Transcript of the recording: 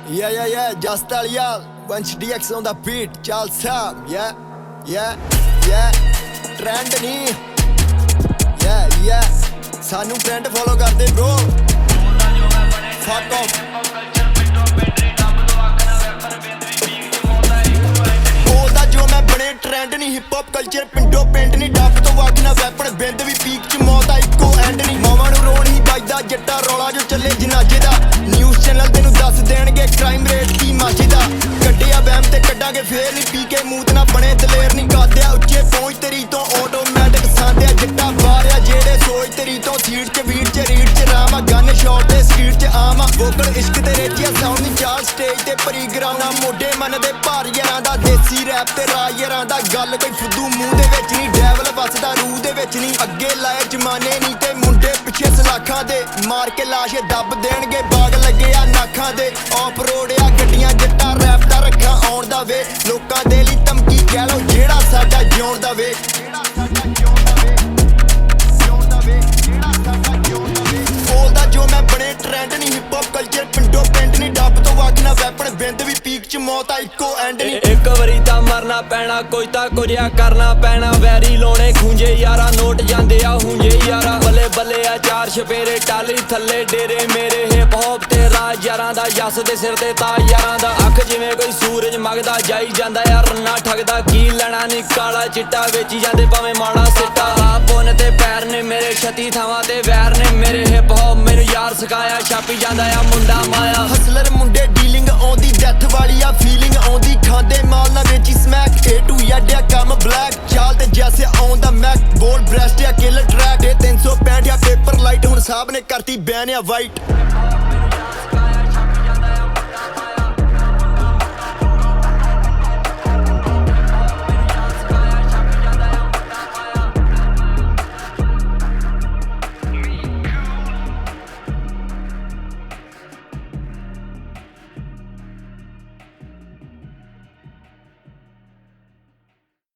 Yeah, just Alial, Bunch DX on the beat, Charles Sam, yeah, trend नहीं, yeah, सानू trend follow करते bro, fuck off. ਉਹਦਾ ਜੋ ਮੈਂ ਬਣੇ ਟ੍ਰੈਂਡ ਨਹੀਂ ਹਿਪ ਹੌਪ ਕਲਚਰ ਪਿੰਡੋ ਪਿੰਡ ਨਹੀਂ ਡੱਬ ਤੋਂ ਵੱਖ ਨਾ ਵੈਪਨ ਬਿੰਦ ਵੀ ਪੀਕ ਚ ਮੌਤ ਆ ਇੱਕੋ ਐਂਡ ਨਹੀਂ ਮਾਵਾਂ ਨੂੰ ਰੋਣ ਹੀ ਵੱਜਦਾ ਜੱਟਾ ਰੌਲਾ ਜੋ ਚੱਲੇ ਜਨਾਜੇ ਦਾ ਨਿਊਜ਼ ਚੈਨਲ ਤੈਨੂੰ ਦੱਸ ਦੇਣਗੇ ਕ੍ਰਾਈਮ ਰੇਟ ਕੀ ਮਾਝੇ ਦਾ ਕੱਢਿਆ ਬੈਮ ਤੇ ਕੱਢਾਂਗੇ ਫੇਰ ਨਹੀਂ ਪੀ ਕੇ ਮੂਤ ਨਾ ਬਣੇ ਦਲੇਰ ਨਹੀਂ ਕਾਦਿਆ ਉੱਚੇ ਪਹੁੰਚ ਤੇਰੀ ਤੋਂ ਆਟੋਮੈਟਿਕ ਸਾਂਦਿਆ ਜੱਟਾ ਬਾਹਰਿਆ ਜਿਹੜੇ ਸੋਚ ਤੇਰੀ ਤੋਂ ਸੀਟ ਚ ਵੀੜ ਚ ਰੀੜ ਚ ਰਾਮਾ ਗਨ ਸ਼ਾਟ ਤੇ ਸਪੀਡ ਚ ਆਮਾ ਵੋਕਲ ਇਸ਼ਕ ਤੇ ਰੇਟੀਆ ਸਾਊਂਡ ਨਹੀਂ ਚਾਰ ਸਟੇਜ ਤੇ ਪਰੀ ਗਰਾਉਂਡਾਂ ਮੋਢੇ ਮਨ ਦੇ ਭਾਰ ਯਾਰਾਂ ਦਾ ਦੇਸੀ ਰੈਪ ਤੇ ਰਾਜ ਯਾਰਾਂ ਦਾ ਗੱਲ ਕੋਈ ਫੁੱਦੂ ਮੂੰਹ ਦੇ ਵਿੱਚ ਨਹੀਂ ਡੈਵਲ ਵੱਸਦਾ ਰੂਹ ਦੇ ਵਿੱਚ ਨਹੀਂ ਅੱਗੇ ਲਾਏ ਜਮਾਨੇ ਨਹੀਂ ਤੇ ਮੁੰਡੇ ਪਿੱਛੇ ਸਲਾਖਾਂ ਦੇ ਮਾਰ ਕੇ ਲਾਸ਼ੇ ਦੱਬ ਦੇਣਗੇ ਬਾਗ ਲੱਗੇ ਆ ਨਾਖਾਂ ਦੇ ਆਫ ਰੋਡ ਆ ਗੱਡੀਆਂ ਜੱਟਾ ਰੈਪ ਦਾ ਰੱਖਾਂ ਆਉਣ ਦਾ ਵੇ ਲੋਕਾਂ ਦੇ ਲਈ ਧਮਕੀ ਕਹਿ ਲੋ ਜਿਹੜਾ ਸਾਡਾ ਜਿਉਣ ਦਾ ਵੇ ਉਹਦਾ ਜੋ ਮੈਂ ਬਣੇ ਟ੍ਰੈਂਡ ਨਹੀਂ ਹਿਪ ਹੌਪ ਕਲਚਰ ਪਿੰਡੋ ਪਿੰਡ ਨਹੀਂ ਡੱਬ ਤੋਂ ਵੱਖ ਨਾ ਵੈਪਨ ਬਿੰਦ ਵੀ ਪੀਕ ਚ ਮੌਤ ਆ ਇੱਕੋ ਐਂਡ ਨਹੀਂ ਇੱਕ ਵਾਰੀ ਤਾਂ ਮਰਨਾ ਪੈਣਾ ਕੋਈ ਤਾਂ ਕੁਰਿਆ ਕਰਨਾ ਪੈਣਾ ਵੈਰੀ ਲਾਉਣੇ ਖੂੰਜੇ ਯਾਰਾ ਨੋਟ ਜਾਂਦੇ ਆ ਹੁੰਜੇ ਯਾਰਾ ਬੱਲੇ ਬੱਲੇ ਆ ਚਾਰ ਛਪੇਰੇ ਟਾਲੀ ਥੱਲੇ ਡੇਰੇ ਮੇਰੇ ਹਿਪ ਹੌਪ ਤੇ ਰਾਜ ਯਾਰਾਂ ਦਾ ਜੱਸ ਦੇ ਸਿਰ ਤੇ ਤਾਜ ਯਾਰਾਂ ਦਾ ਅੱਖ ਜਿਵੇਂ ਕੋਈ ਸੂਰਜ ਮਗਦਾ ਜਾਈ ਜਾਂਦਾ ਯਾਰ ਰੰਨਾ ਠਗਦਾ ਕੀ ਲੈਣਾ ਨੀ ਕਾਲਾ ਚਿੱਟਾ ਵੇਚੀ ਜਾਂਦੇ ਭਾਵੇਂ ਮਾੜਾ ਸਿੱਟਾ ਆ ਪੁੰਨ ਤੇ ਪੈਰ ਨੇ ਮੇਰੇ ਛਤੀ ਥਾਵਾਂ ਤੇ ਵੈਰ ਨੇ ਮੇਰੇ ਹਿਪ ਹੌਪ ਮੈਨੂੰ ਯਾਰ ਸਿਖਾਇਆ ਛਾਪੀ ਜਾਂਦਾ ਆ ਮੁੰਡਾ ਮਾਇਆ ਹਸਲਰ ਮੁੰਡੇ ਡੀਲਿੰਗ ਆਉਂਦੀ ਡੈਥ ਵਾਲੀ ਆ ਫੀਲਿੰਗ ਆਉਂਦੀ ਖਾਂਦੇ ਮਾਲ ਨਾ ਵੇਚੀ ਸਮੈਕ A to Z ਆ ਕੰਮ ਬਲੈਕ ਚਾਲ ਤੇ ਜੈਸੇ ਆਨ ਦਾ ਮੈਕ ਬੋਲ ਬ੍ਰੈਸਟ ਆ ਕਿਲਰ ਟਰੈਕ 365 ਆ ਪੇਪਰ ਲਾਈਟ ਹੁਣ ਸਾਹਿਬ ਨੇ ਕਰਤੀ ਬੈਨ ਆ ਵਾਈਟ